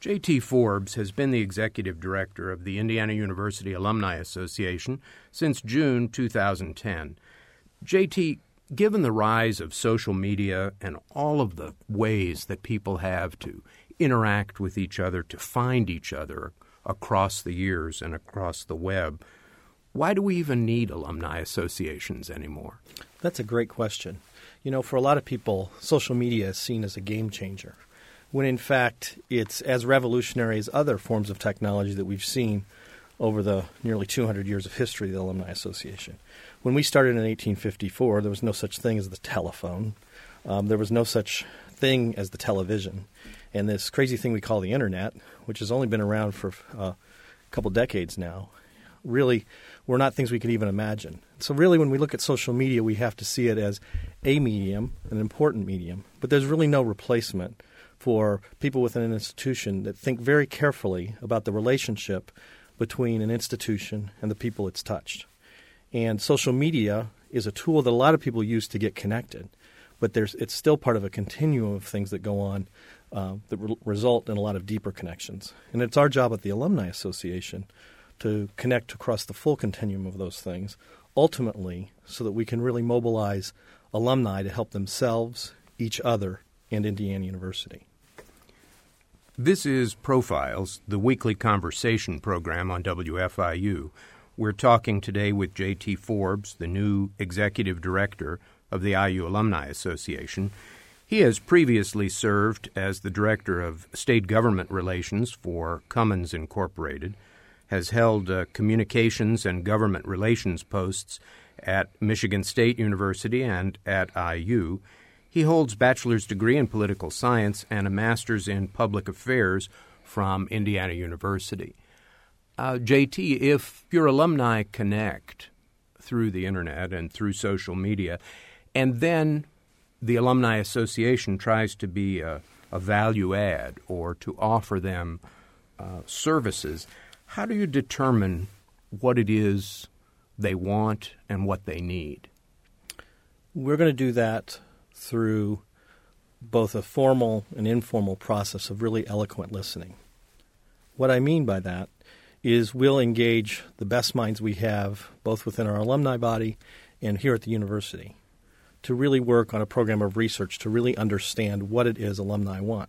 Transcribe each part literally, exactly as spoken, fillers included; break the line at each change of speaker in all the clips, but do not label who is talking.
J T Forbes has been the executive director of the Indiana University Alumni Association since June two thousand ten. J T, given the rise of social media and all of the ways that people have to interact with each other, to find each other across the years and across the web, why do we even need alumni associations anymore?
That's a great question. You know, for a lot of people, social media is seen as a game changer, when in fact it's as revolutionary as other forms of technology that we've seen over the nearly two hundred years of history of the Alumni Association. When we started in eighteen fifty-four, there was no such thing as the telephone. Um, there was no such thing as the television. And this crazy thing we call the Internet, which has only been around for uh, a couple decades now, really were not things we could even imagine. So really when we look at social media, we have to see it as a medium, an important medium, but there's really no replacement for people within an institution that think very carefully about the relationship between an institution and the people it's touched. And social media is a tool that a lot of people use to get connected, but there's it's still part of a continuum of things that go on uh, that re- result in a lot of deeper connections. And it's our job at the Alumni Association to connect across the full continuum of those things, ultimately so that we can really mobilize alumni to help themselves, each other, and Indiana University.
This is Profiles, the weekly conversation program on W F I U. We're talking today with J T Forbes, the new executive director of the I U Alumni Association. He has previously served as the director of state government relations for Cummins Incorporated, has held uh, communications and government relations posts at Michigan State University and at I U. He holds a bachelor's degree in political science and a master's in public affairs from Indiana University. Uh, J T, if your alumni connect through the Internet and through social media, and then the Alumni Association tries to be a, a value add or to offer them uh, services, how do you determine what it is they want and what they need?
We're going to do that through both a formal and informal process of really eloquent listening. What I mean by that is we'll engage the best minds we have, both within our alumni body and here at the university, to really work on a program of research to really understand what it is alumni want,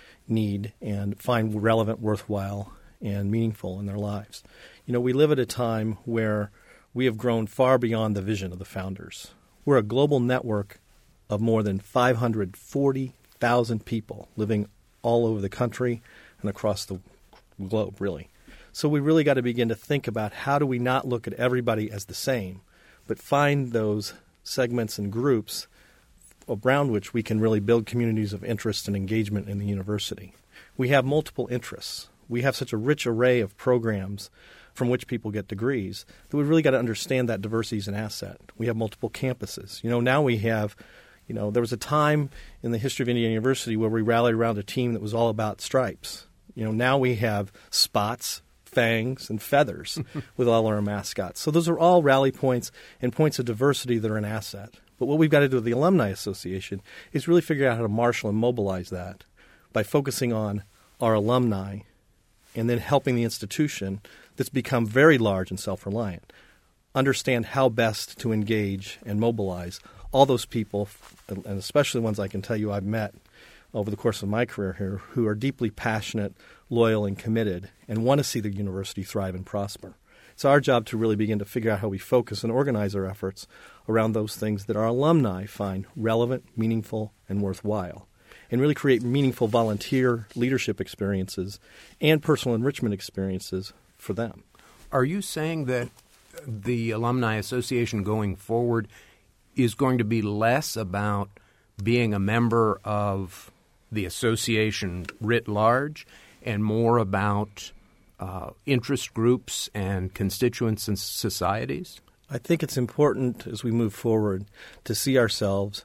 need, and find relevant, worthwhile, and meaningful in their lives. You know, we live at a time where we have grown far beyond the vision of the founders. We're a global network of more than five hundred forty thousand people living all over the country and across the globe, really. So we really got to begin to think about how do we not look at everybody as the same, but find those segments and groups around which we can really build communities of interest and engagement in the university. We have multiple interests. We have such a rich array of programs from which people get degrees that we've really got to understand that diversity is an asset. We have multiple campuses. You know, now we have, you know, there was a time in the history of Indiana University where we rallied around a team that was all about stripes. You know, now we have spots, fangs, and feathers with all our mascots. So those are all rally points and points of diversity that are an asset. But what we've got to do with the Alumni Association is really figure out how to marshal and mobilize that by focusing on our alumni and then helping the institution that's become very large and self-reliant understand how best to engage and mobilize all those people, and especially the ones I can tell you I've met over the course of my career here, who are deeply passionate, loyal, and committed and want to see the university thrive and prosper. It's our job to really begin to figure out how we focus and organize our efforts around those things that our alumni find relevant, meaningful, and worthwhile, and really create meaningful volunteer leadership experiences and personal enrichment experiences for them.
Are you saying that the Alumni Association going forward is going to be less about being a member of the association writ large and more about uh, interest groups and constituents and societies?
I think it's important as we move forward to see ourselves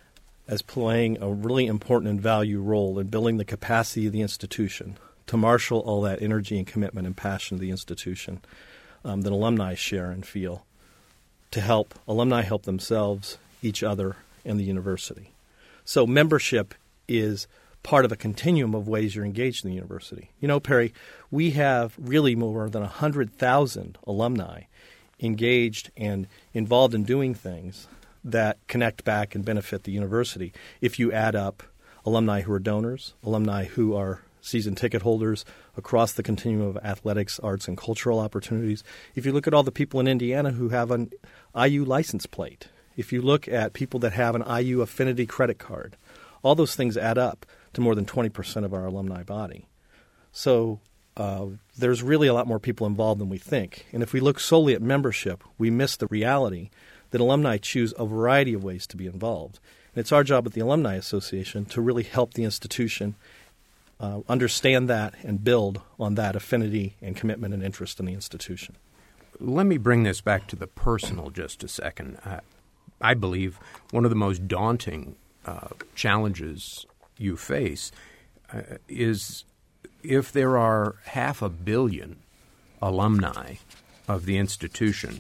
as playing a really important and value role in building the capacity of the institution to marshal all that energy and commitment and passion of the institution um, that alumni share and feel, to help alumni help themselves, each other, and the university. So membership is part of a continuum of ways you're engaged in the university. You know, Perry, we have really more than one hundred thousand alumni engaged and involved in doing things that connect back and benefit the university. If you add up alumni who are donors, alumni who are season ticket holders across the continuum of athletics, arts, and cultural opportunities. If you look at all the people in Indiana who have an I U license plate, if you look at people that have an I U affinity credit card, all those things add up to more than twenty percent of our alumni body. So uh, there's really a lot more people involved than we think. And if we look solely at membership, we miss the reality that alumni choose a variety of ways to be involved. And it's our job at the Alumni Association to really help the institution uh, understand that and build on that affinity and commitment and interest in the institution.
Let me bring this back to the personal just a second. Uh, I believe one of the most daunting uh, challenges you face uh, is if there are half a billion alumni of the institution,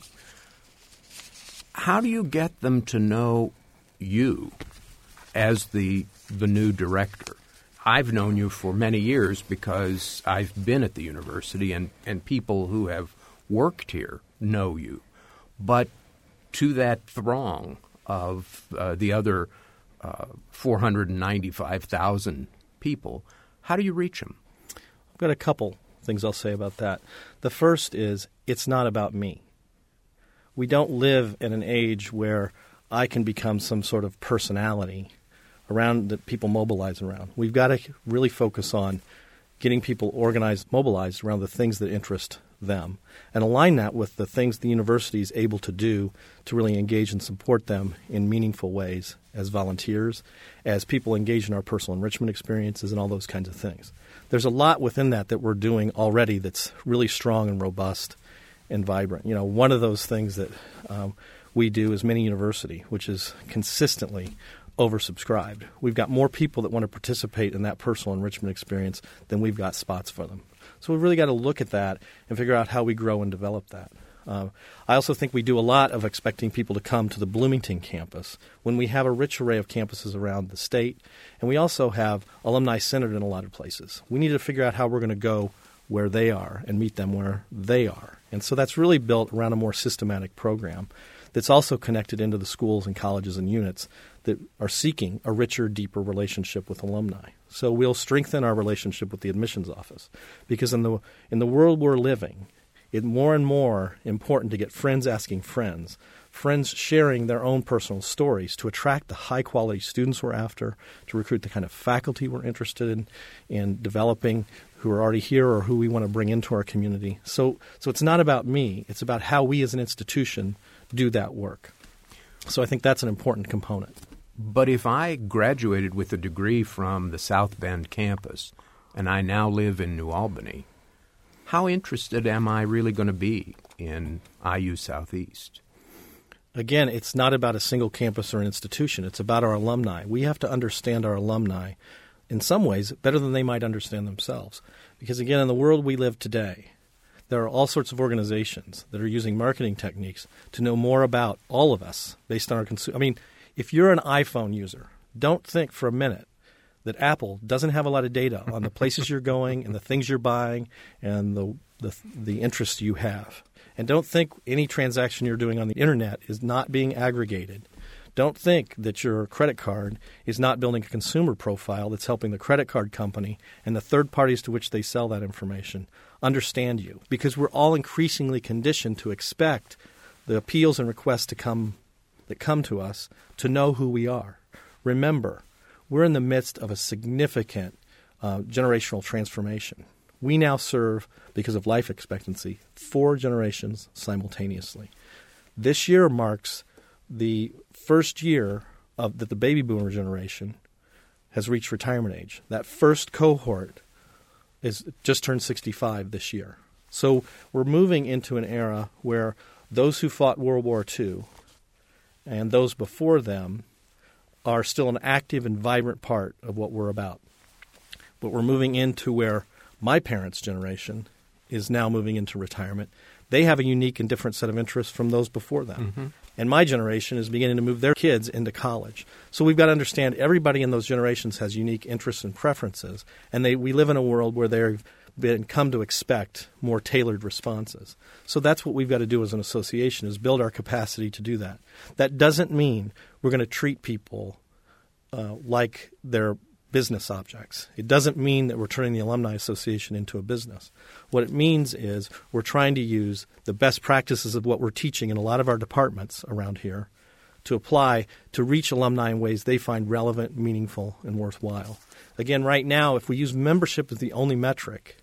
how do you get them to know you as the the new director? I've known you for many years because I've been at the university and, and people who have worked here know you. But to that throng of uh, the other uh, four hundred ninety-five thousand people, how do you reach them?
I've got a couple things I'll say about that. The first is it's not about me. We don't live in an age where I can become some sort of personality around that people mobilize around. We've got to really focus on getting people organized, mobilized around the things that interest them and align that with the things the university is able to do to really engage and support them in meaningful ways as volunteers, as people engage in our personal enrichment experiences and all those kinds of things. There's a lot within that that we're doing already that's really strong and robust and vibrant. You know, one of those things that um, we do is Mini University, which is consistently oversubscribed. We've got more people that want to participate in that personal enrichment experience than we've got spots for them. So we've really got to look at that and figure out how we grow and develop that. Uh, I also think we do a lot of expecting people to come to the Bloomington campus when we have a rich array of campuses around the state, and we also have alumni centered in a lot of places. We need to figure out how we're going to go where they are and meet them where they are. And so that's really built around a more systematic program that's also connected into the schools and colleges and units that are seeking a richer, deeper relationship with alumni. So we'll strengthen our relationship with the admissions office because in the in the world we're living, it's more and more important to get friends asking friends, friends sharing their own personal stories to attract the high-quality students we're after, to recruit the kind of faculty we're interested in, in developing who are already here or who we want to bring into our community. So, so it's not about me. It's about how we as an institution do that work. So I think that's an important component.
But if I graduated with a degree from the South Bend campus and I now live in New Albany, how interested am I really going to be in I U Southeast?
Again, it's not about a single campus or an institution. It's about our alumni. We have to understand our alumni in some ways better than they might understand themselves. Because, again, in the world we live today, there are all sorts of organizations that are using marketing techniques to know more about all of us based on our consumer. I mean, if you're an iPhone user, don't think for a minute that Apple doesn't have a lot of data on the places you're going and the things you're buying and the, the the interests you have. And don't think any transaction you're doing on the Internet is not being aggregated. Don't think that your credit card is not building a consumer profile that's helping the credit card company and the third parties to which they sell that information understand you. Because we're all increasingly conditioned to expect the appeals and requests to come that come to us to know who we are. Remember, we're in the midst of a significant uh, generational transformation. We now serve, because of life expectancy, four generations simultaneously. This year marks the first year of that the baby boomer generation has reached retirement age. That first cohort is just turned sixty-five this year. So we're moving into an era where those who fought World War Two and those before them are still an active and vibrant part of what we're about. But we're moving into where my parents' generation is now moving into retirement. They have a unique and different set of interests from those before them. And my generation is beginning to move their kids into college. So we've got to understand everybody in those generations has unique interests and preferences, and they we live in a world where they've been come to expect more tailored responses. So that's what we've got to do as an association, is build our capacity to do that. That doesn't mean we're going to treat people uh, like they're business objects. It doesn't mean that we're turning the Alumni Association into a business. What it means is we're trying to use the best practices of what we're teaching in a lot of our departments around here to apply to reach alumni in ways they find relevant, meaningful, and worthwhile. Again, right now, if we use membership as the only metric,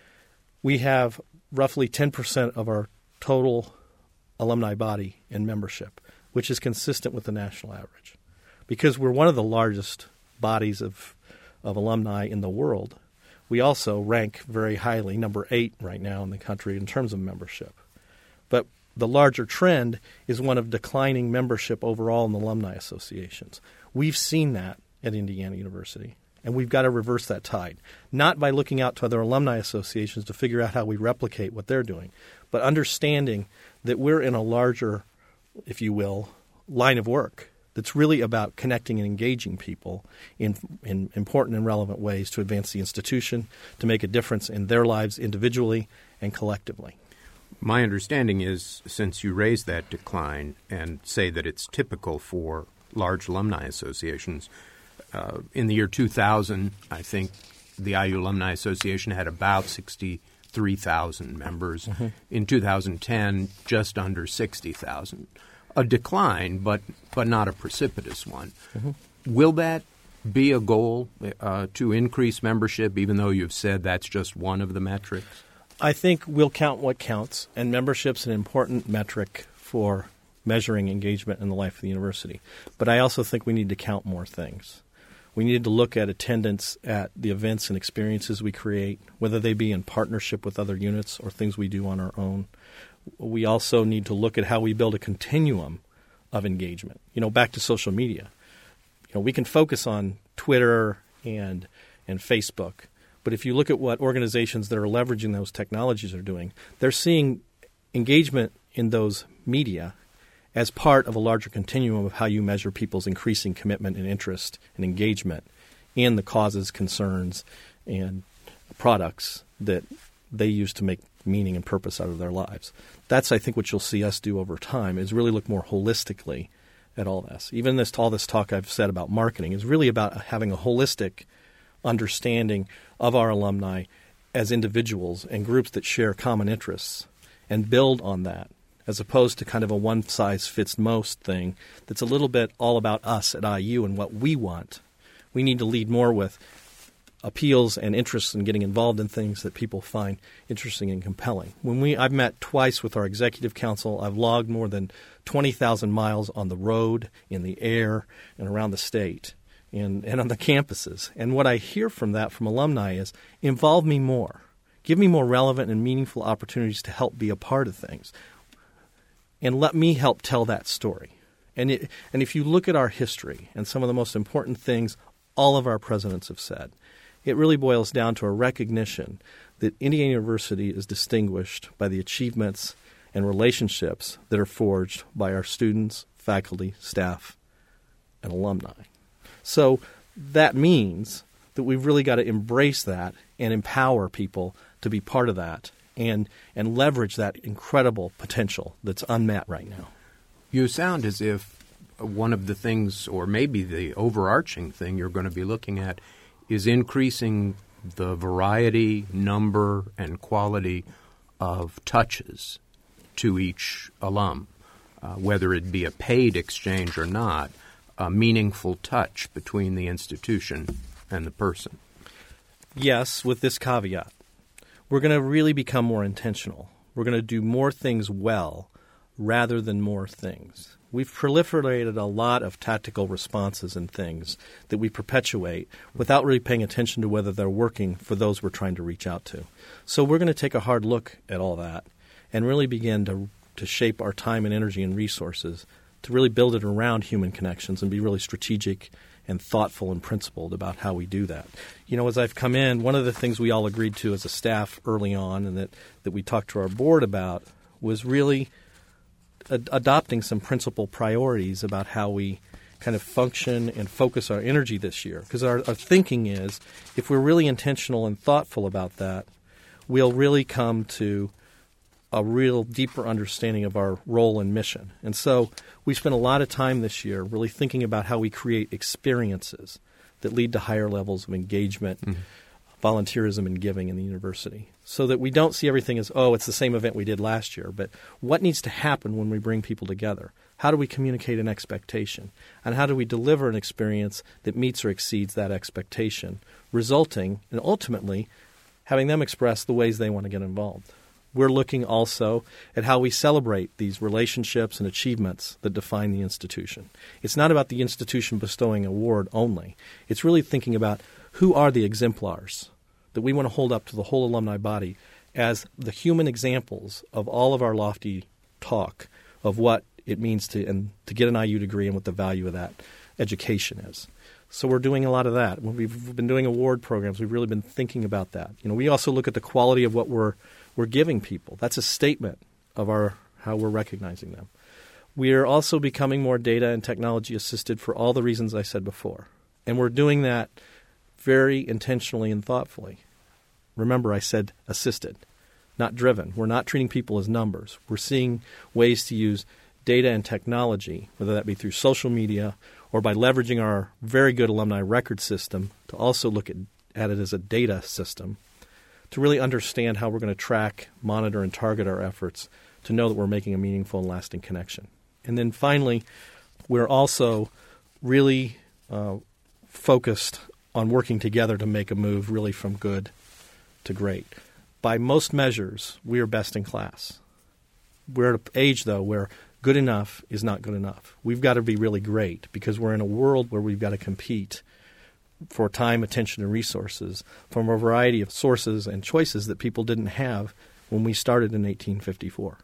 we have roughly ten percent of our total alumni body in membership, which is consistent with the national average. Because we're one of the largest bodies of of alumni in the world, we also rank very highly, number eight right now in the country in terms of membership. But the larger trend is one of declining membership overall in the alumni associations. We've seen that at Indiana University, and we've got to reverse that tide, not by looking out to other alumni associations to figure out how we replicate what they're doing, but understanding that we're in a larger, if you will, line of work that's really about connecting and engaging people in in important and relevant ways to advance the institution, to make a difference in their lives individually and collectively.
My understanding is, since you raise that decline and say that it's typical for large alumni associations, uh, in the year two thousand, I think the I U Alumni Association had about sixty-three thousand members. Mm-hmm. In two thousand ten, just under sixty thousand. A decline, but but not a precipitous one. Mm-hmm. Will that be a goal uh, to increase membership, even though you've said that's just one of the metrics?
I think we'll count what counts, and membership's an important metric for measuring engagement in the life of the university. But I also think we need to count more things. We need to look at attendance at the events and experiences we create, whether they be in partnership with other units or things we do on our own. We also need to look at how we build a continuum of engagement. You know, back to social media. You know, we can focus on Twitter and and Facebook, but if you look at what organizations that are leveraging those technologies are doing, they're seeing engagement in those media as part of a larger continuum of how you measure people's increasing commitment and interest and engagement in the causes, concerns, and products that they use to make meaning and purpose out of their lives. That's, I think, what you'll see us do over time, is really look more holistically at all this. Even this, all this talk I've said about marketing is really about having a holistic understanding of our alumni as individuals and groups that share common interests and build on that, as opposed to kind of a one-size-fits-most thing that's a little bit all about us at I U and what we want. We need to lead more with appeals and interests in getting involved in things that people find interesting and compelling. When we, I've met twice with our executive council. I've logged more than twenty thousand miles on the road, in the air, and around the state, and, and on the campuses. And what I hear from that from alumni is, involve me more. Give me more relevant and meaningful opportunities to help be a part of things. And let me help tell that story. And it, and if you look at our history and some of the most important things all of our presidents have said, it really boils down to a recognition that Indiana University is distinguished by the achievements and relationships that are forged by our students, faculty, staff, and alumni. So that means that we've really got to embrace that and empower people to be part of that and and leverage that incredible potential that's unmet right now.
You sound as if one of the things, or maybe the overarching thing you're going to be looking at, is increasing the variety, number, and quality of touches to each alum, uh, whether it be a paid exchange or not, a meaningful touch between the institution and the person.
Yes, with this caveat. We're going to really become more intentional. We're going to do more things well rather than more things. We've proliferated a lot of tactical responses and things that we perpetuate without really paying attention to whether they're working for those we're trying to reach out to. So we're going to take a hard look at all that and really begin to to shape our time and energy and resources to really build it around human connections and be really strategic and thoughtful and principled about how we do that. You know, as I've come in, one of the things we all agreed to as a staff early on and that, that we talked to our board about was really ad- adopting some principal priorities about how we kind of function and focus our energy this year. Because our, our thinking is, if we're really intentional and thoughtful about that, we'll really come to a real deeper understanding of our role and mission. And so we spent a lot of time this year really thinking about how we create experiences that lead to higher levels of engagement, mm-hmm. volunteerism, and giving in the university, so that we don't see everything as, oh, it's the same event we did last year, but what needs to happen when we bring people together? How do we communicate an expectation? And how do we deliver an experience that meets or exceeds that expectation, resulting in ultimately having them express the ways they want to get involved? We're looking also at how we celebrate these relationships and achievements that define the institution. It's not about the institution bestowing an award only. It's really thinking about who are the exemplars that we want to hold up to the whole alumni body as the human examples of all of our lofty talk of what it means to and to get an I U degree and what the value of that education is. So we're doing a lot of that. When we've been doing award programs, we've really been thinking about that. You know, we also look at the quality of what we're we're giving people. That's a statement of our how we're recognizing them. We are also becoming more data and technology assisted for all the reasons I said before. And we're doing that very intentionally and thoughtfully. Remember, I said assisted, not driven. We're not treating people as numbers. We're seeing ways to use data and technology, whether that be through social media or by leveraging our very good alumni record system to also look at, at it as a data system, to really understand how we're going to track, monitor, and target our efforts to know that we're making a meaningful and lasting connection. And then finally, we're also really uh, focused on working together to make a move really from good to great. By most measures, we are best in class. We're at an age, though, where good enough is not good enough. We've got to be really great because we're in a world where we've got to compete for time, attention, and resources from a variety of sources and choices that people didn't have when we started in eighteen fifty-four.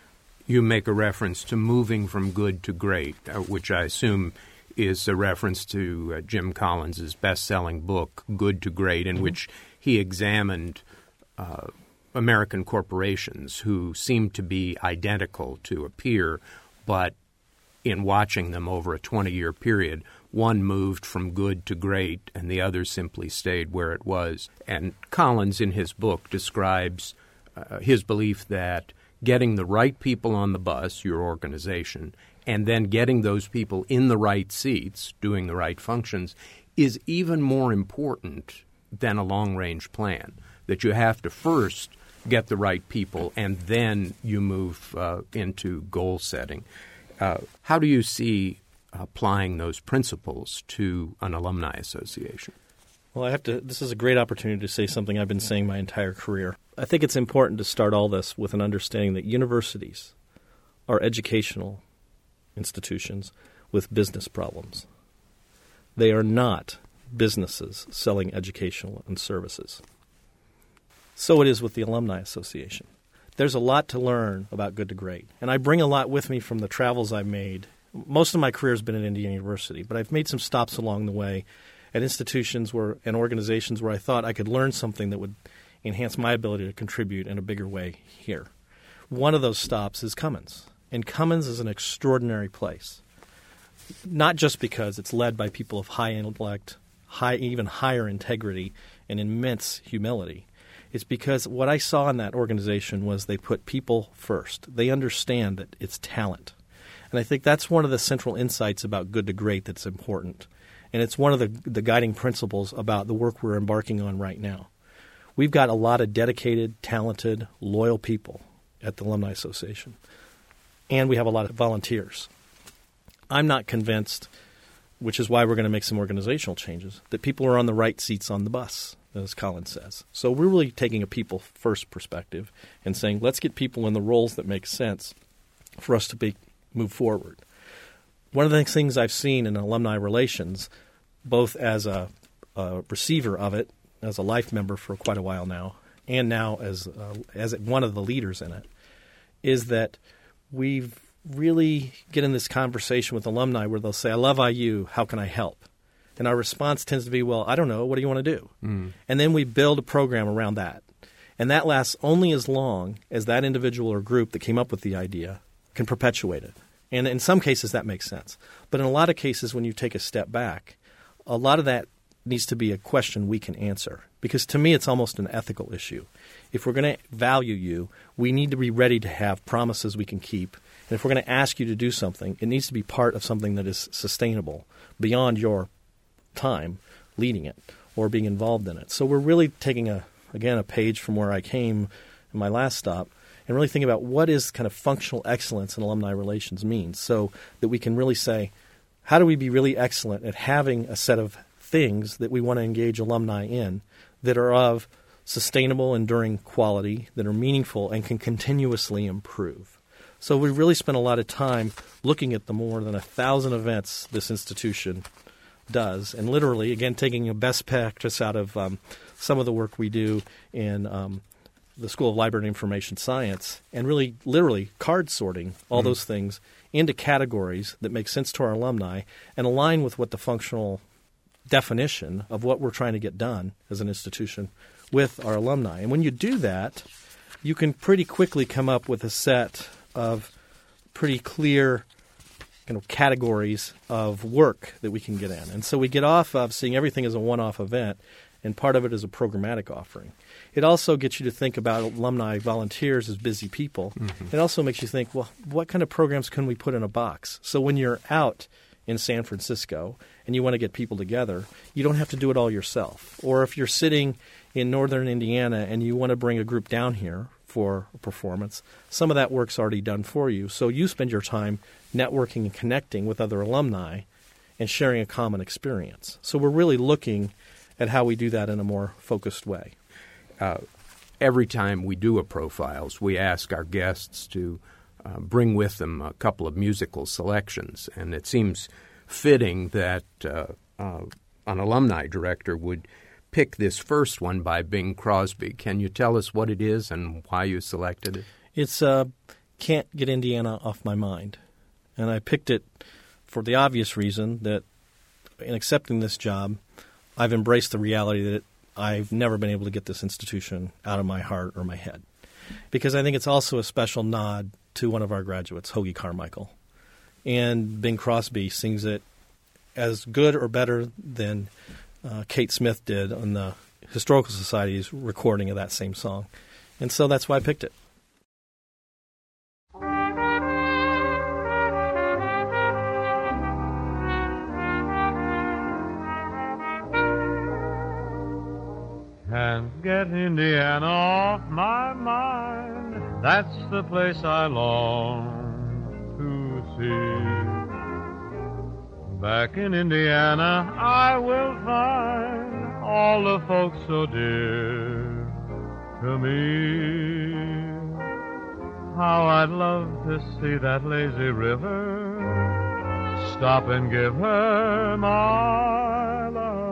You make a reference to moving from good to great, uh, which I assume is a reference to uh, Jim Collins' best-selling book, Good to Great, in mm-hmm. which he examined uh, American corporations who seemed to be identical to a peer, but in watching them over a twenty-year period, one moved from good to great and the other simply stayed where it was. And Collins, in his book, describes uh, his belief that getting the right people on the bus, your organization, and then getting those people in the right seats, doing the right functions, is even more important than a long-range plan, that you have to first get the right people and then you move uh, into goal setting. Uh, how do you see applying those principles to an alumni association?
Well, I have to. This is a great opportunity to say something I've been saying my entire career. I think it's important to start all this with an understanding that universities are educational institutions with business problems. They are not businesses selling educational and services. So it is with the Alumni Association. There's a lot to learn about Good to Great, and I bring a lot with me from the travels I've made. Most of my career has been at Indiana University, but I've made some stops along the way at institutions where and organizations where I thought I could learn something that would enhance my ability to contribute in a bigger way here. One of those stops is Cummins, and Cummins is an extraordinary place, not just because it's led by people of high intellect, high, even higher integrity, and immense humility. It's because what I saw in that organization was they put people first. They understand that it's talent. And I think that's one of the central insights about Good to Great that's important. And it's one of the, the guiding principles about the work we're embarking on right now. We've got a lot of dedicated, talented, loyal people at the Alumni Association. And we have a lot of volunteers. I'm not convinced, which is why we're going to make some organizational changes, that people are on the right seats on the bus, as Collins says. So we're really taking a people-first perspective and saying, let's get people in the roles that make sense for us to be, move forward. One of the things I've seen in alumni relations, both as a, a receiver of it, as a life member for quite a while now, and now as uh, as one of the leaders in it, is that we've really get in this conversation with alumni where they'll say, I love I U, how can I help? And our response tends to be, well, I don't know, what do you want to do? Mm. And then we build a program around that. And that lasts only as long as that individual or group that came up with the idea can perpetuate it. And in some cases that makes sense. But in a lot of cases when you take a step back, a lot of that needs to be a question we can answer. Because to me it's almost an ethical issue. If we're going to value you, we need to be ready to have promises we can keep. And if we're going to ask you to do something, it needs to be part of something that is sustainable beyond your time leading it or being involved in it. So we're really taking, a again, a page from where I came in my last stop and really thinking about what is kind of functional excellence in alumni relations means, so that we can really say, how do we be really excellent at having a set of things that we want to engage alumni in that are of sustainable, enduring quality, that are meaningful and can continuously improve. So we really spent a lot of time looking at the more than a thousand events this institution does, and literally, again, taking a best practice out of um, some of the work we do in um, the School of Library and Information Science, and really, literally, card sorting all mm-hmm. those things into categories that make sense to our alumni and align with what the functional definition of what we're trying to get done as an institution with our alumni. And when you do that, you can pretty quickly come up with a set of pretty clear kind of categories of work that we can get in. And so we get off of seeing everything as a one-off event, and part of it is a programmatic offering. It also gets you to think about alumni volunteers as busy people. Mm-hmm. It also makes you think, well, what kind of programs can we put in a box? So when you're out in San Francisco and you want to get people together, you don't have to do it all yourself. Or if you're sitting in northern Indiana and you want to bring a group down here for a performance, some of that work's already done for you. So you spend your time networking and connecting with other alumni and sharing a common experience. So we're really looking at how we do that in a more focused way.
Uh, every time we do a Profiles, we ask our guests to uh, bring with them a couple of musical selections, and it seems fitting that uh, uh, an alumni director would pick this first one by Bing Crosby. Can you tell us what it is and why you selected it?
It's uh, Can't Get Indiana Off My Mind. And I picked it for the obvious reason that in accepting this job, I've embraced the reality that I've never been able to get this institution out of my heart or my head. Because I think it's also a special nod to one of our graduates, Hoagie Carmichael. And Bing Crosby sings it as good or better than uh, Kate Smith did on the Historical Society's recording of that same song. And so that's why I picked it.
Can't get Indiana off my mind. That's the place I long to see. Back in Indiana I will find all the folks so dear to me. How I'd love to see that lazy river, stop and give her my love.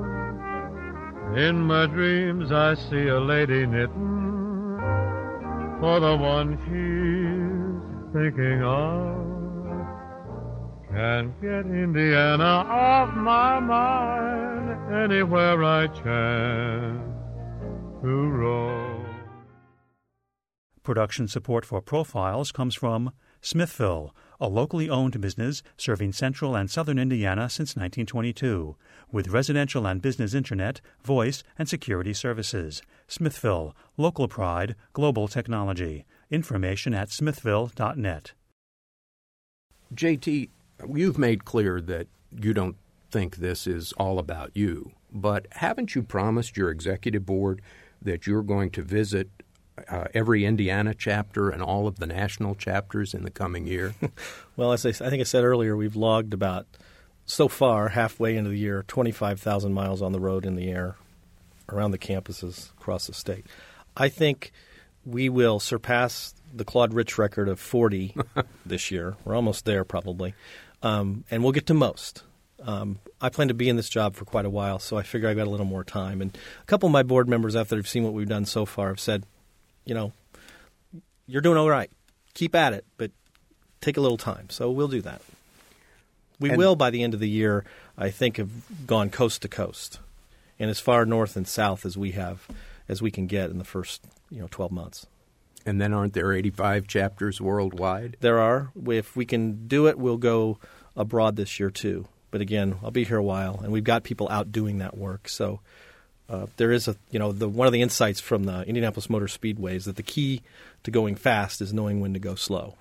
In my dreams I see a lady knitting for the one she's thinking of. Can't get Indiana off my mind anywhere I chance to roam.
Production support for Profiles comes from Smithville, a locally owned business serving central and southern Indiana since nineteen twenty-two, with residential and business internet, voice, and security services. Smithville, local pride, global technology. Information at smithville dot net.
J T, you've made clear that you don't think this is all about you, but haven't you promised your executive board that you're going to visit Uh, every Indiana chapter and all of the national chapters in the coming year?
Well, as I, I think I said earlier, we've logged about, so far, halfway into the year, twenty-five thousand miles on the road in the air around the campuses across the state. I think we will surpass the Claude Rich record of forty this year. We're almost there probably. Um, and we'll get to most. Um, I plan to be in this job for quite a while, so I figure I've got a little more time. And a couple of my board members, after they've seen what we've done so far, have said, you know, you're doing all right. Keep at it, but take a little time. So we'll do that. We and, will, by the end of the year, I think, have gone coast to coast and as far north and south as we have, as we can get in the first, you know, twelve months.
And then aren't there eighty-five chapters worldwide?
There are. If we can do it, we'll go abroad this year too. But again, I'll be here a while, and we've got people out doing that work. So uh, there is a, you know, the one of the insights from the Indianapolis Motor Speedway is that the key to going fast is knowing when to go slow.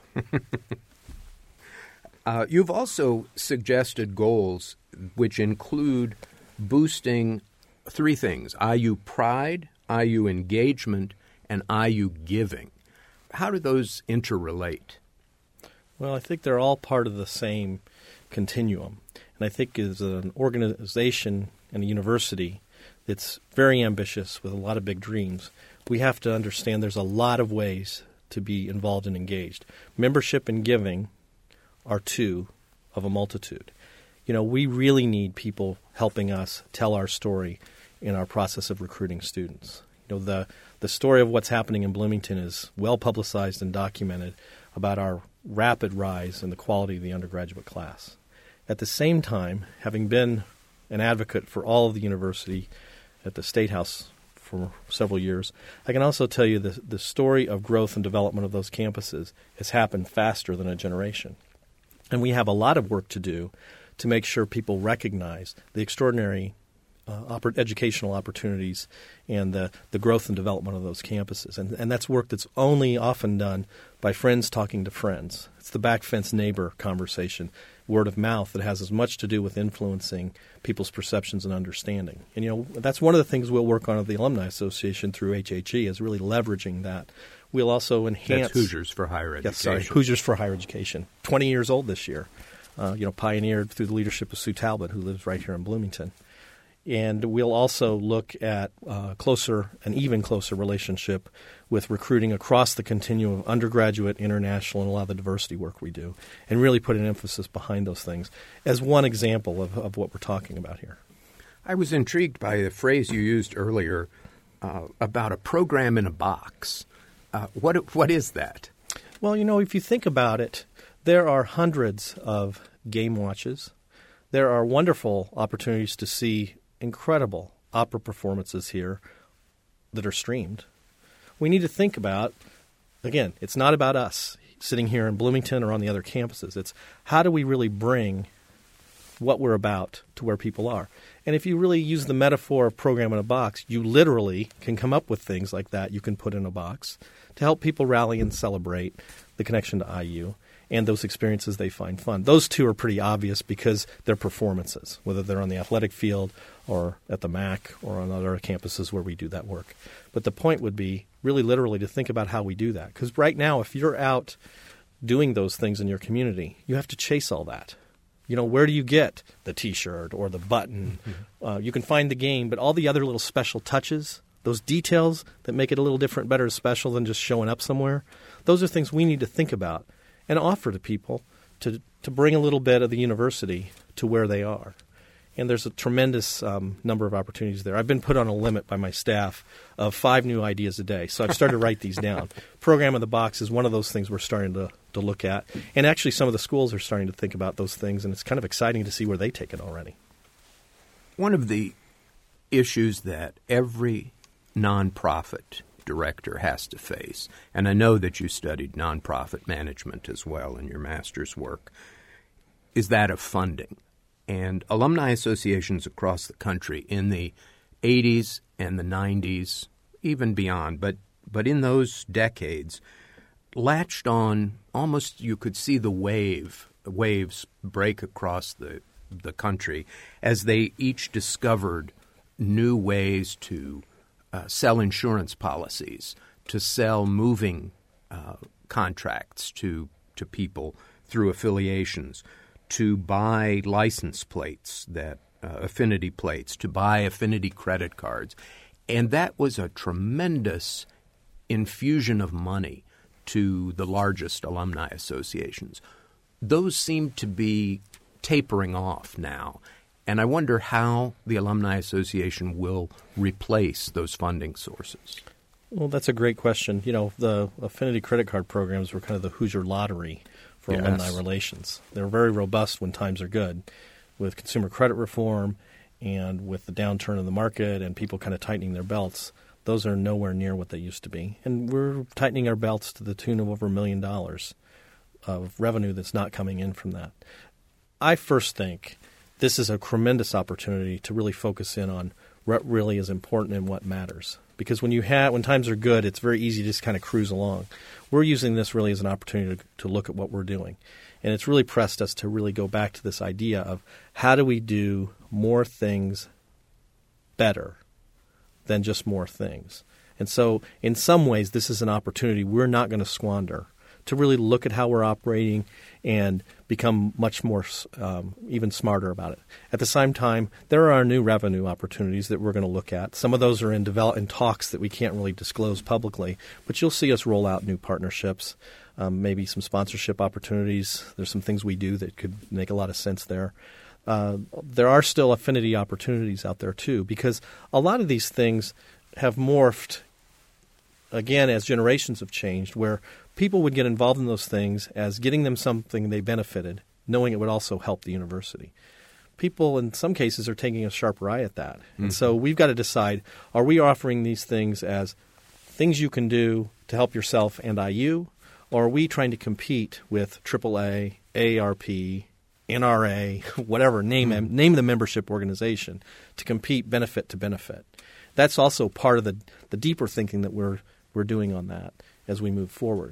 uh, you've also suggested goals which include boosting three things: I U pride, I U engagement, and I U giving. How do those interrelate?
Well, I think they're all part of the same continuum. And I think as an organization and a university that's very ambitious with a lot of big dreams, we have to understand there's a lot of ways to be involved and engaged. Membership and giving are two of a multitude. You know, we really need people helping us tell our story in our process of recruiting students. You know, the the story of what's happening in Bloomington is well publicized and documented about our rapid rise in the quality of the undergraduate class. At the same time, having been an advocate for all of the university at the State House for several years, I can also tell you the, the story of growth and development of those campuses has happened faster than a generation. And we have a lot of work to do to make sure people recognize the extraordinary uh, oppor- educational opportunities and the, the growth and development of those campuses. And, and that's work that's only often done by friends talking to friends. It's the back fence neighbor conversation, word of mouth, that has as much to do with influencing people's perceptions and understanding. And, you know, that's one of the things we'll work on at the Alumni Association through H H E, is really leveraging that. We'll also enhance...
That's Hoosiers for Higher Education.
Yes, sorry, Hoosiers for Higher Education. twenty years old this year. Uh, you know, pioneered through the leadership of Sue Talbot, who lives right here in Bloomington. And we'll also look at uh, closer, an even closer relationship with recruiting across the continuum of undergraduate, international, and a lot of the diversity work we do, and really put an emphasis behind those things as one example of, of what we're talking about here.
I was intrigued by the phrase you used earlier uh, about a program in a box. Uh, what what is that?
Well, you know, if you think about it, there are hundreds of game watches. There are wonderful opportunities to see incredible opera performances here that are streamed. We need to think about, again, it's not about us sitting here in Bloomington or on the other campuses. It's how do we really bring what we're about to where people are. And if you really use the metaphor of program in a box, you literally can come up with things like that you can put in a box to help people rally and celebrate the connection to I U and those experiences they find fun. Those two are pretty obvious because they're performances, whether they're on the athletic field or at the M A C or on other campuses where we do that work. But the point would be really literally to think about how we do that. Because right now, if you're out doing those things in your community, you have to chase all that. You know, where do you get the T-shirt or the button? Mm-hmm. Uh, you can find the game, but all the other little special touches, those details that make it a little different, better, special than just showing up somewhere, those are things we need to think about and offer to people to to bring a little bit of the university to where they are. And there's a tremendous um, number of opportunities there. I've been put on a limit by my staff of five new ideas a day, so I've started to write these down. Program in the Box is one of those things we're starting to, to look at. And actually some of the schools are starting to think about those things, and it's kind of exciting to see where they take it already.
One of the issues that every nonprofit director has to face, and I know that you studied nonprofit management as well in your master's work, is that of funding. And alumni associations across the country in the eighties and the nineties, even beyond, but but in those decades, latched on almost, you could see the wave, the waves break across the the country as they each discovered new ways to uh, sell insurance policies, to sell moving uh, contracts to to people through affiliations, to buy license plates, that uh, affinity plates, to buy affinity credit cards. And that was a tremendous infusion of money to the largest alumni associations. Those seem to be tapering off now. And I wonder how the Alumni Association will replace those funding sources.
Well, that's a great question. You know, the affinity credit card programs were kind of the Hoosier lottery for yes. alumni relations. They're very robust when times are good. With consumer credit reform and with the downturn in the market and people kind of tightening their belts, Those are nowhere near what they used to be. And we're tightening our belts to the tune of over a million dollars of revenue that's not coming in from that. I first think this is a tremendous opportunity to really focus in on what really is important and what matters. Because when you have, when times are good, it's very easy to just kind of cruise along. We're using this really as an opportunity to, to look at what we're doing. And it's really pressed us to really go back to this idea of how do we do more things better than just more things. And so in some ways, this is an opportunity we're not going to squander to really look at how we're operating and become much more um, even smarter about it. At the same time, there are new revenue opportunities that we're going to look at. Some of those are in develop in talks that we can't really disclose publicly, but you'll see us roll out new partnerships, um, maybe some sponsorship opportunities. There's some things we do that could make a lot of sense there. Uh, there are still affinity opportunities out there too, because a lot of these things have morphed, again, as generations have changed, where people would get involved in those things as getting them something they benefited, knowing it would also help the university. People, in some cases, are taking a sharper eye at that. Mm-hmm. And so we've got to decide, are we offering these things as things you can do to help yourself and I U, or are we trying to compete with triple A, A A R P, N R A, whatever, name mm-hmm. name the membership organization, to compete benefit to benefit? That's also part of the the deeper thinking that we're we're doing on that as we move forward.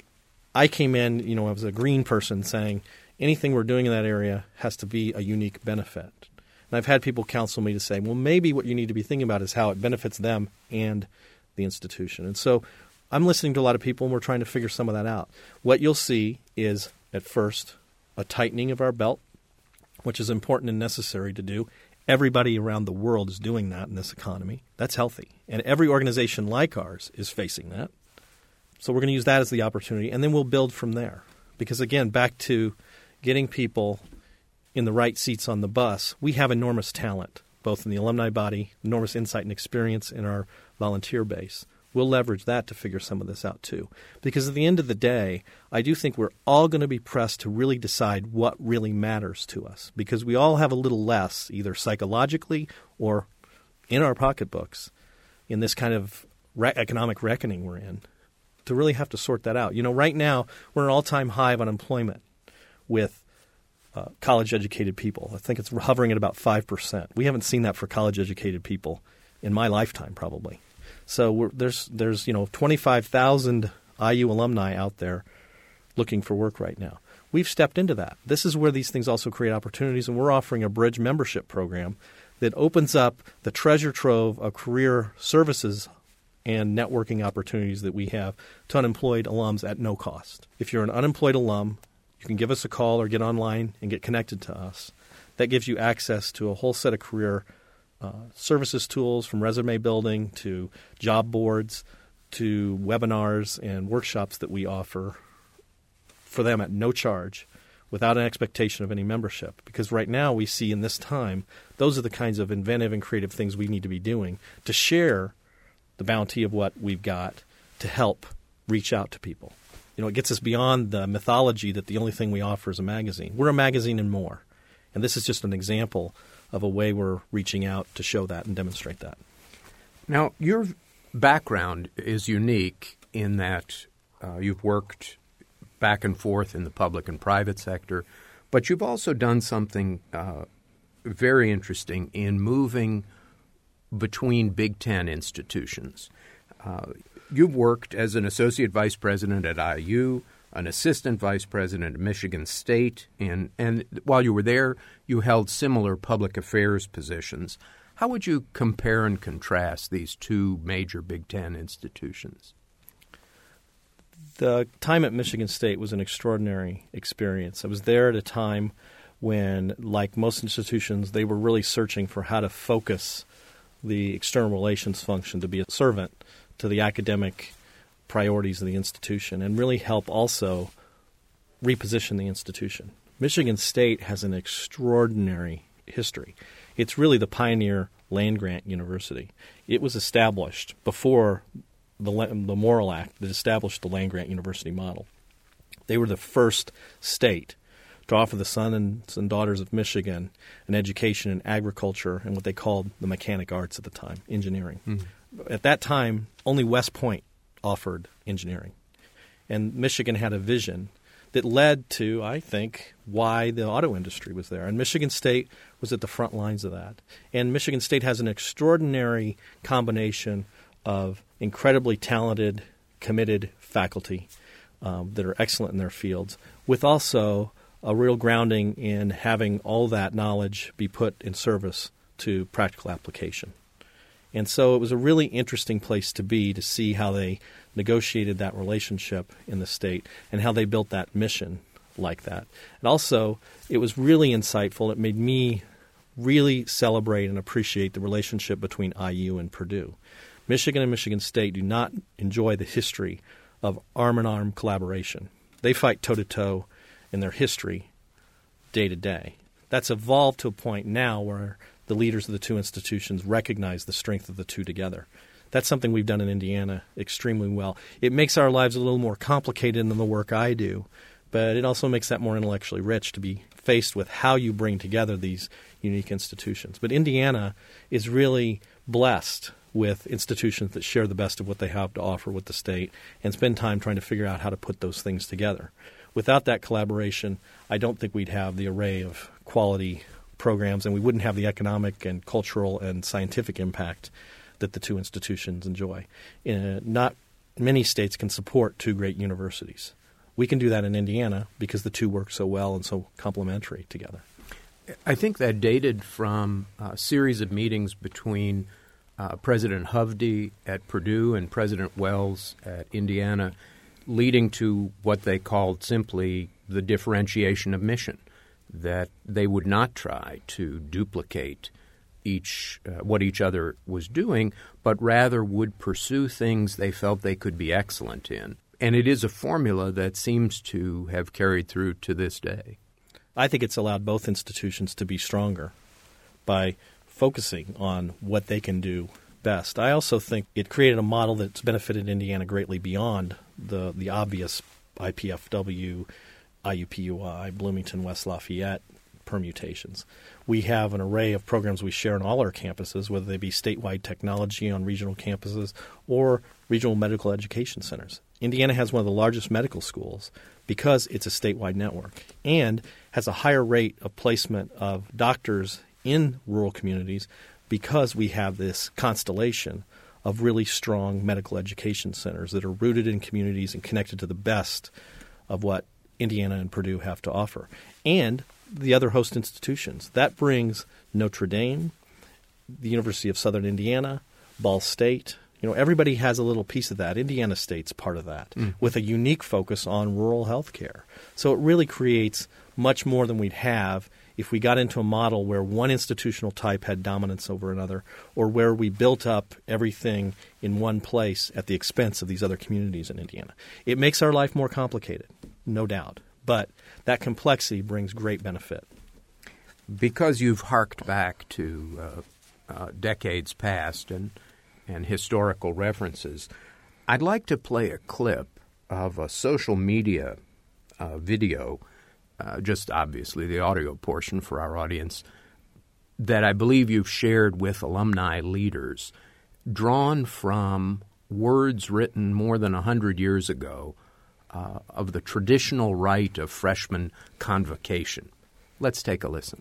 I came in, you know, as a green person saying anything we're doing in that area has to be a unique benefit. And I've had people counsel me to say, well, maybe what you need to be thinking about is how it benefits them and the institution. And so I'm listening to a lot of people, and we're trying to figure some of that out. What you'll see is, at first, a tightening of our belt, which is important and necessary to do. Everybody around the world is doing that in this economy. That's healthy. And every organization like ours is facing that. So we're going to use that as the opportunity, and then we'll build from there. Because, again, back to getting people in the right seats on the bus, we have enormous talent, both in the alumni body, enormous insight and experience in our volunteer base. We'll leverage that to figure some of this out too. Because at the end of the day, I do think we're all going to be pressed to really decide what really matters to us. Because we all have a little less, either psychologically or in our pocketbooks, in this kind of re- economic reckoning we're in, to really have to sort that out. You know, right now, we're at an all-time high of unemployment with uh, college-educated people. I think it's hovering at about five percent. We haven't seen that for college-educated people in my lifetime, probably. So we're, there's, there's you know, twenty-five thousand I U alumni out there looking for work right now. We've stepped into that. This is where these things also create opportunities, and we're offering a bridge membership program that opens up the treasure trove of career services and networking opportunities that we have to unemployed alums at no cost. If you're an unemployed alum, you can give us a call or get online and get connected to us. That gives you access to a whole set of career Uh, services tools, from resume building to job boards to webinars and workshops that we offer for them at no charge without an expectation of any membership. Because right now we see in this time, those are the kinds of inventive and creative things we need to be doing to share the bounty of what we've got to help reach out to people. You know, it gets us beyond the mythology that the only thing we offer is a magazine. We're a magazine and more. And this is just an example of a way we're reaching out to show that and demonstrate that.
Now, your background is unique in that uh, you've worked back and forth in the public and private sector, but you've also done something uh, very interesting in moving between Big Ten institutions. Uh, you've worked as an associate vice president at I U, an assistant vice president at Michigan State, and, and while you were there, you held similar public affairs positions. How would you compare and contrast these two major Big Ten institutions?
The time at Michigan State was an extraordinary experience. I was there at a time when, like most institutions, they were really searching for how to focus the external relations function to be a servant to the academic priorities of the institution and really help also reposition the institution. Michigan State has an extraordinary history. It's really the pioneer land-grant university. It was established before the, the Morrill Act that established the land-grant university model. They were the first state to offer the sons and daughters of Michigan an education in agriculture and what they called the mechanic arts at the time, engineering. Mm-hmm. At that time, only West Point offered engineering. And Michigan had a vision that led to, I think, why the auto industry was there. And Michigan State was at the front lines of that. And Michigan State has an extraordinary combination of incredibly talented, committed faculty um, that are excellent in their fields, with also a real grounding in having all that knowledge be put in service to practical application. And so it was a really interesting place to be to see how they negotiated that relationship in the state and how they built that mission like that. And also, it was really insightful. It made me really celebrate and appreciate the relationship between I U and Purdue. Michigan and Michigan State do not enjoy the history of arm-in-arm collaboration. They fight toe-to-toe in their history day to day. That's evolved to a point now where the leaders of the two institutions recognize the strength of the two together. That's something we've done in Indiana extremely well. It makes our lives a little more complicated than the work I do, but it also makes that more intellectually rich to be faced with how you bring together these unique institutions. But Indiana is really blessed with institutions that share the best of what they have to offer with the state and spend time trying to figure out how to put those things together. Without that collaboration, I don't think we'd have the array of quality programs, and we wouldn't have the economic and cultural and scientific impact that the two institutions enjoy. Uh, not many states can support two great universities. We can do that in Indiana because the two work so well and so complementary together.
I think that dated from a series of meetings between uh, President Hovde at Purdue and President Wells at Indiana, leading to what they called simply the differentiation of mission, that they would not try to duplicate each uh, what each other was doing, but rather would pursue things they felt they could be excellent in. And it is a formula that seems to have carried through to this day.
I think it's allowed both institutions to be stronger by focusing on what they can do best. I also think it created a model that's benefited Indiana greatly beyond the, the obvious I P F W, I U P U I, Bloomington, West Lafayette permutations. We have an array of programs we share on all our campuses, whether they be statewide technology on regional campuses or regional medical education centers. Indiana has one of the largest medical schools because it's a statewide network and has a higher rate of placement of doctors in rural communities because we have this constellation of really strong medical education centers that are rooted in communities and connected to the best of what Indiana and Purdue have to offer, and the other host institutions. That brings Notre Dame, the University of Southern Indiana, Ball State. You know, everybody has a little piece of that. Indiana State's part of that, mm. with a unique focus on rural health care. So it really creates much more than we'd have if we got into a model where one institutional type had dominance over another, or where we built up everything in one place at the expense of these other communities in Indiana. It makes our life more complicated, no doubt, but that complexity brings great benefit.
Because you've harked back to uh, uh, decades past and, and historical references, I'd like to play a clip of a social media uh, video, uh, just obviously the audio portion for our audience, that I believe you've shared with alumni leaders, drawn from words written more than one hundred years ago uh, of the traditional rite of freshman convocation. Let's take a listen.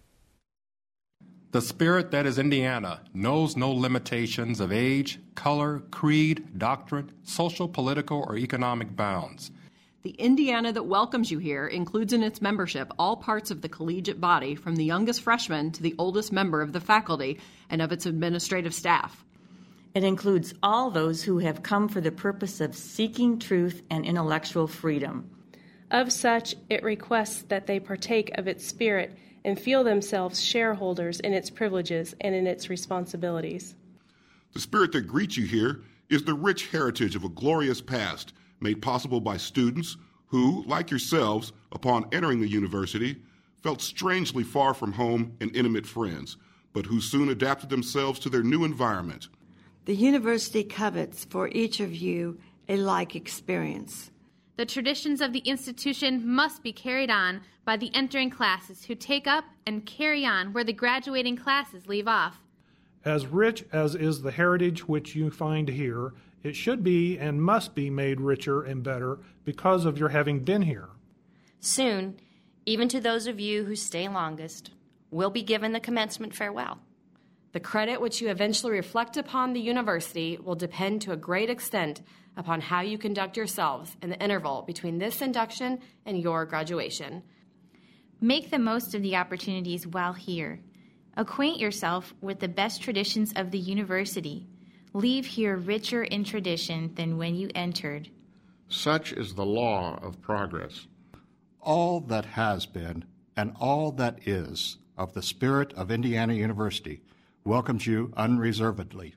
The spirit that is Indiana knows no limitations of age, color, creed, doctrine, social, political, or economic bounds.
The Indiana that welcomes you here includes in its membership all parts of the collegiate body, from the youngest freshman to the oldest member of the faculty and of its administrative staff.
It includes all those who have come for the purpose of seeking truth and intellectual freedom.
Of such, it requests that they partake of its spirit and feel themselves shareholders in its privileges and in its responsibilities.
The spirit that greets you here is the rich heritage of a glorious past made possible by students who, like yourselves, upon entering the university, felt strangely far from home and intimate friends, but who soon adapted themselves to their new environment.
The university covets for each of you a like experience.
The traditions of the institution must be carried on by the entering classes who take up and carry on where the graduating classes leave off.
As rich as is the heritage which you find here, it should be and must be made richer and better because of your having been here.
Soon, even to those of you who stay longest, will be given the commencement farewell.
The credit which you eventually reflect upon the university will depend to a great extent upon how you conduct yourselves in the interval between this induction and your graduation.
Make the most of the opportunities while here. Acquaint yourself with the best traditions of the university. Leave here richer in tradition than when you entered.
Such is the law of progress. All that has been and all that is of the spirit of Indiana University welcomes you unreservedly.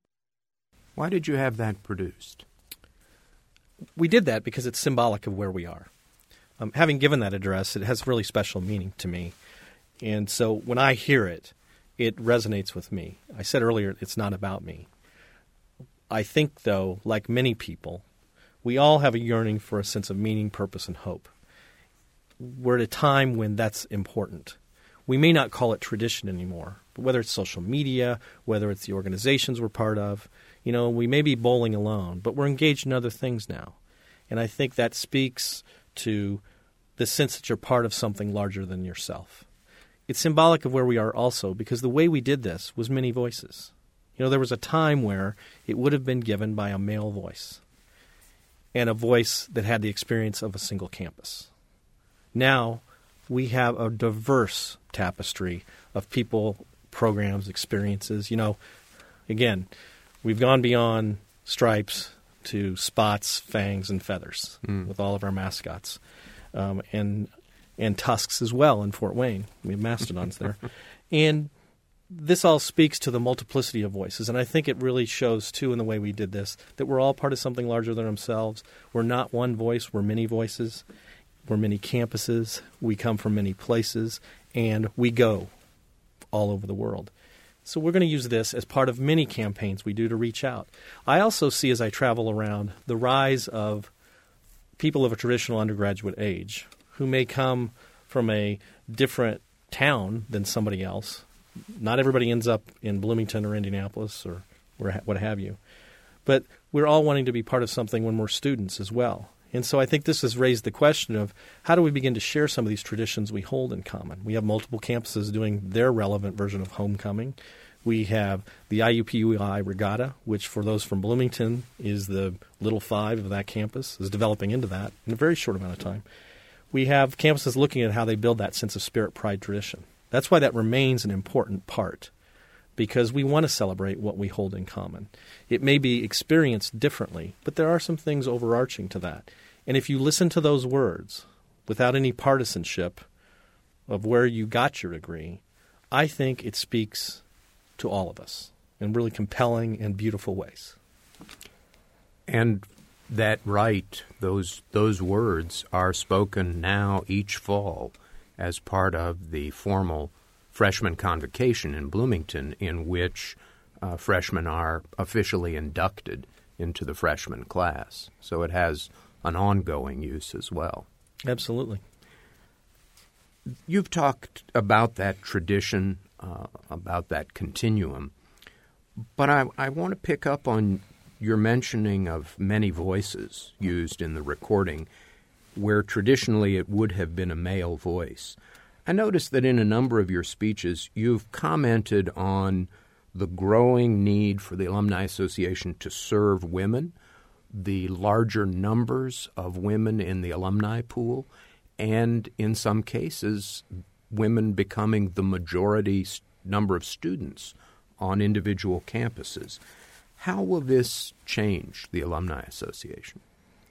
Why did you have that produced?
We did that because it's symbolic of where we are. Um, having given that address, it has really special meaning to me. And so when I hear it, it resonates with me. I said earlier, it's not about me. I think, though, like many people, we all have a yearning for a sense of meaning, purpose, and hope. We're at a time when that's important. We may not call it tradition anymore, but whether it's social media, whether it's the organizations we're part of, you know, we may be bowling alone, but we're engaged in other things now. And I think that speaks to the sense that you're part of something larger than yourself. It's symbolic of where we are also because the way we did this was many voices. You know, there was a time where it would have been given by a male voice and a voice that had the experience of a single campus. Now we have a diverse tapestry of people, programs, experiences. You know, again, we've gone beyond stripes to spots, fangs, and feathers mm. with all of our mascots. Um, and and tusks as well in Fort Wayne. We have mastodons there. And this all speaks to the multiplicity of voices. And I think it really shows, too, in the way we did this, that we're all part of something larger than ourselves. We're not one voice. We're many voices. We're many campuses. We come from many places. And we go all over the world. So we're going to use this as part of many campaigns we do to reach out. I also see, as I travel around, the rise of people of a traditional undergraduate age who may come from a different town than somebody else. Not everybody ends up in Bloomington or Indianapolis or what have you. But we're all wanting to be part of something when we're students as well. And so I think this has raised the question of how do we begin to share some of these traditions we hold in common? We have multiple campuses doing their relevant version of homecoming. We have the I U P U I Regatta, which for those from Bloomington is the Little Five of that campus, is developing into that in a very short amount of time. We have campuses looking at how they build that sense of spirit, pride, tradition. That's why that remains an important part, because we want to celebrate what we hold in common. It may be experienced differently, but there are some things overarching to that. And if you listen to those words without any partisanship of where you got your degree, I think it speaks to all of us in really compelling and beautiful ways.
And that right, those those words are spoken now each fall as part of the formal freshman convocation in Bloomington, in which uh, freshmen are officially inducted into the freshman class. So it has an ongoing use as well.
Absolutely.
You've talked about that tradition, uh, about that continuum, but I, I want to pick up on your mentioning of many voices used in the recording, where traditionally it would have been a male voice. I noticed that in a number of your speeches, you've commented on the growing need for the Alumni Association to serve women, the larger numbers of women in the alumni pool, and in some cases, women becoming the majority number of students on individual campuses. How will this change the Alumni Association?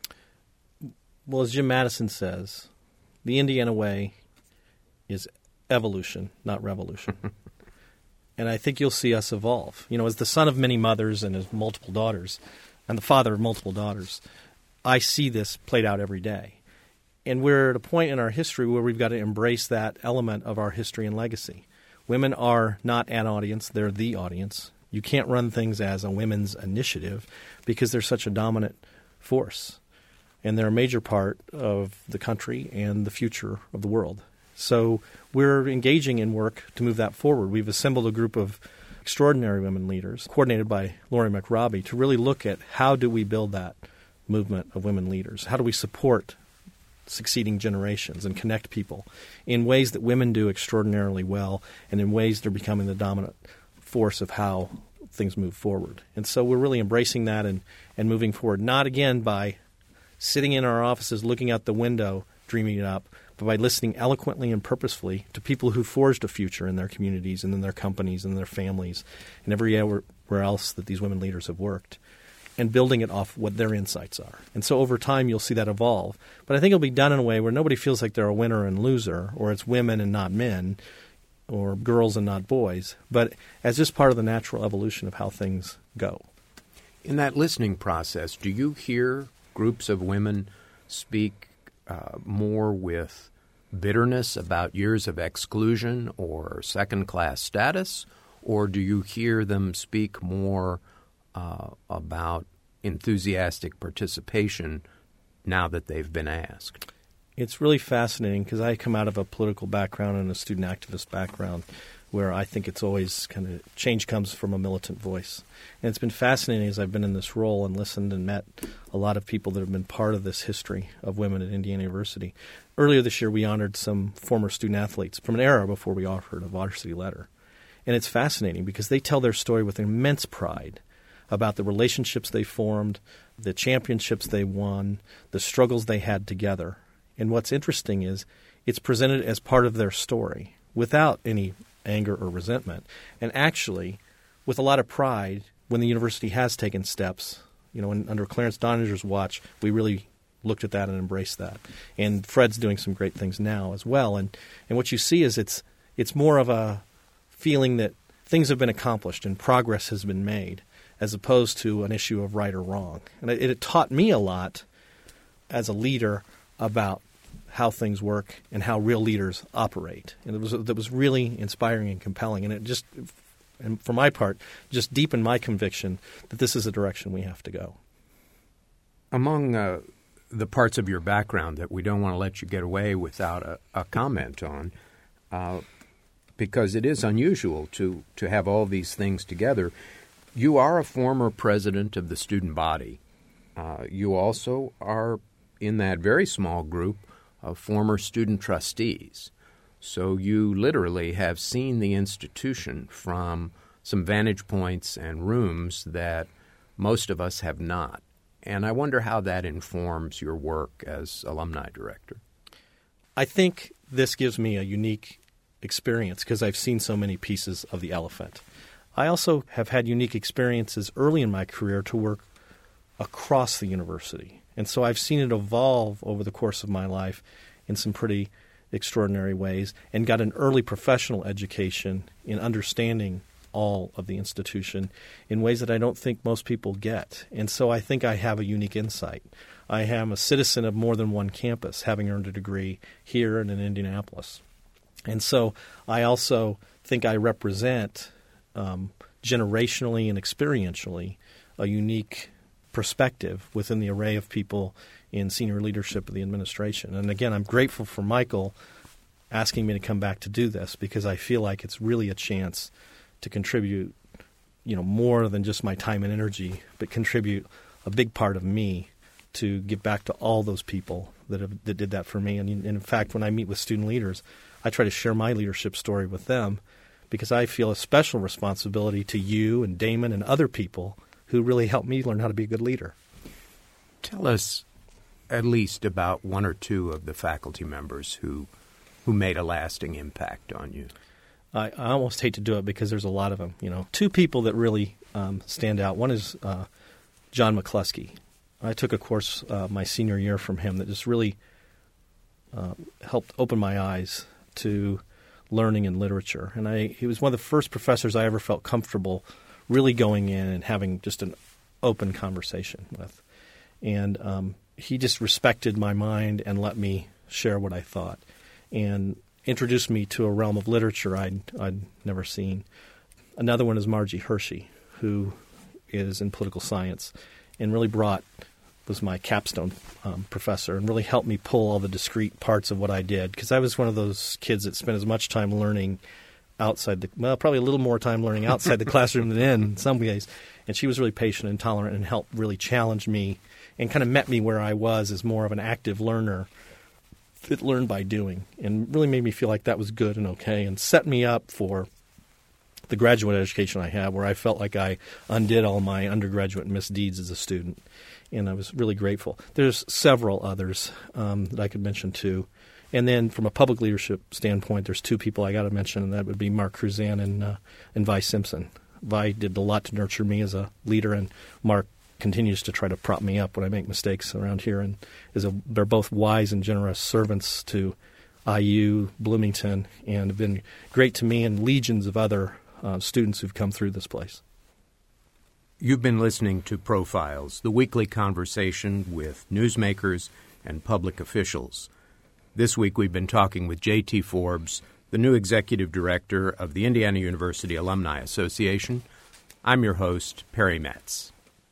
Well, as Jim Madison says, the Indiana way is evolution, not revolution. And I think you'll see us evolve. You know, as the son of many mothers and as multiple daughters, and the father of multiple daughters, I see this played out every day. And we're at a point in our history where we've got to embrace that element of our history and legacy. Women are not an audience, they're the audience. You can't run things as a women's initiative because they're such a dominant force. And they're a major part of the country and the future of the world. So we're engaging in work to move that forward. We've assembled a group of extraordinary women leaders, coordinated by Lori McRobbie, to really look at how do we build that movement of women leaders? How do we support succeeding generations and connect people in ways that women do extraordinarily well and in ways they're becoming the dominant force of how things move forward. And so we're really embracing that and, and moving forward, not again by sitting in our offices looking out the window, dreaming it up, but by listening eloquently and purposefully to people who forged a future in their communities and in their companies and their families and everywhere else that these women leaders have worked, and building it off what their insights are. And so over time you'll see that evolve. But I think it'll be done in a way where nobody feels like they're a winner and loser, or it's women and not men, or girls and not boys, but as just part of the natural evolution of how things go.
In that listening process, do you hear groups of women speak uh, more with bitterness about years of exclusion or second-class status, or do you hear them speak more uh, about enthusiastic participation now that they've been asked?
It's really fascinating because I come out of a political background and a student activist background where I think it's always kind of change comes from a militant voice. And it's been fascinating as I've been in this role and listened and met a lot of people that have been part of this history of women at Indiana University. Earlier this year, we honored some former student athletes from an era before we offered a varsity letter. And it's fascinating because they tell their story with immense pride about the relationships they formed, the championships they won, the struggles they had together. And what's interesting is it's presented as part of their story without any anger or resentment, and actually with a lot of pride when the university has taken steps. You know, and under Clarence Doninger's watch, we really looked at that and embraced that. And Fred's doing some great things now as well. And, and what you see is it's it's more of a feeling that things have been accomplished and progress has been made as opposed to an issue of right or wrong. And it, it taught me a lot as a leader about how things work and how real leaders operate. And it was that was really inspiring and compelling. And it just, and for my part, just deepened my conviction that this is a direction we have to go.
Among uh, the parts of your background that we don't want to let you get away without a, a comment on, uh, because it is unusual to, to have all these things together, you are a former president of the student body. Uh, you also are in that very small group of former student trustees. So you literally have seen the institution from some vantage points and rooms that most of us have not. And I wonder how that informs your work as alumni director.
I think this gives me a unique experience because I've seen so many pieces of the elephant. I also have had unique experiences early in my career to work across the university. And so I've seen it evolve over the course of my life in some pretty extraordinary ways and got an early professional education in understanding all of the institution in ways that I don't think most people get. And so I think I have a unique insight. I am a citizen of more than one campus, having earned a degree here and in Indianapolis. And so I also think I represent um, generationally and experientially a unique perspective within the array of people in senior leadership of the administration. And again, I'm grateful for Michael asking me to come back to do this because I feel like it's really a chance to contribute, you know, more than just my time and energy, but contribute a big part of me to give back to all those people that have, that did that for me. And, and in fact, when I meet with student leaders, I try to share my leadership story with them because I feel a special responsibility to you and Damon and other people who really helped me learn how to be a good leader.
Tell us at least about one or two of the faculty members who who made a lasting impact on you.
I, I almost hate to do it because there's a lot of them. You know, two people that really um, stand out. One is uh, John McCluskey. I took a course uh, my senior year from him that just really uh, helped open my eyes to learning and literature. And I, he was one of the first professors I ever felt comfortable really going in and having just an open conversation with. And um, he just respected my mind and let me share what I thought and introduced me to a realm of literature I'd, I'd never seen. Another one is Margie Hershey, who is in political science and really brought, was my capstone um, professor and really helped me pull all the discrete parts of what I did because I was one of those kids that spent as much time learning outside the, well, probably a little more time learning outside the classroom than in, in some ways. And she was really patient and tolerant and helped really challenge me and kind of met me where I was as more of an active learner that learned by doing, and really made me feel like that was good and okay, and set me up for the graduate education I have, where I felt like I undid all my undergraduate misdeeds as a student. And I was really grateful. There's several others um, that I could mention too. And then from a public leadership standpoint, there's two people I got to mention, and that would be Mark Cruzan and uh, and Vi Simpson. Vi did a lot to nurture me as a leader, and Mark continues to try to prop me up when I make mistakes around here. And is a, they're both wise and generous servants to I U, Bloomington, and have been great to me and legions of other uh, students who've come through this place.
You've been listening to Profiles, the weekly conversation with newsmakers and public officials. This week we've been talking with J T Forbes, the new executive director of the Indiana University Alumni Association. I'm your host, Perry Metz.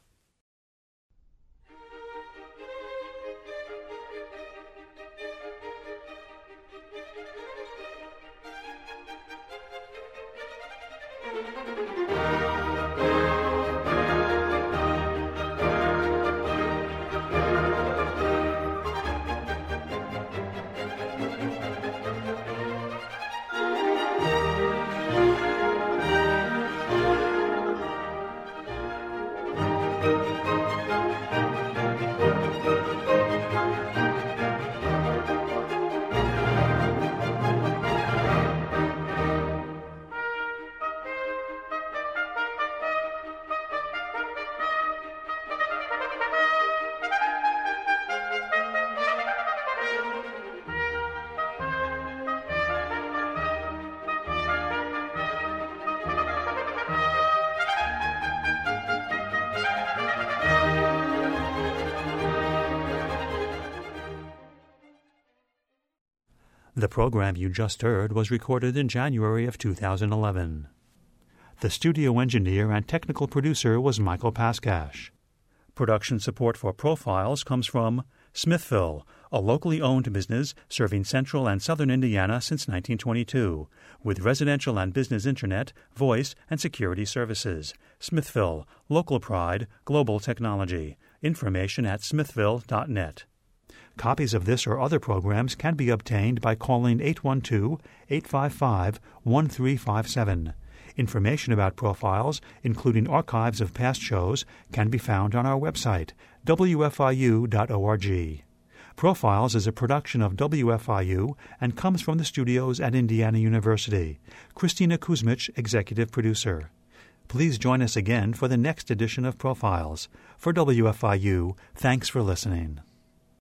The program you just heard was recorded in January of two thousand eleven. The studio engineer and technical producer was Michael Paskash. Production support for Profiles comes from Smithville, a locally owned business serving central and southern Indiana since nineteen twenty-two, with residential and business internet, voice, and security services. Smithville, local pride, global technology. Information at smithville dot net. Copies of this or other programs can be obtained by calling eight one two, eight five five, one three five seven. Information about Profiles, including archives of past shows, can be found on our website, w f i u dot org. Profiles is a production of W F I U and comes from the studios at Indiana University. Christina Kuzmich, executive producer. Please join us again for the next edition of Profiles. For W F I U, thanks for listening.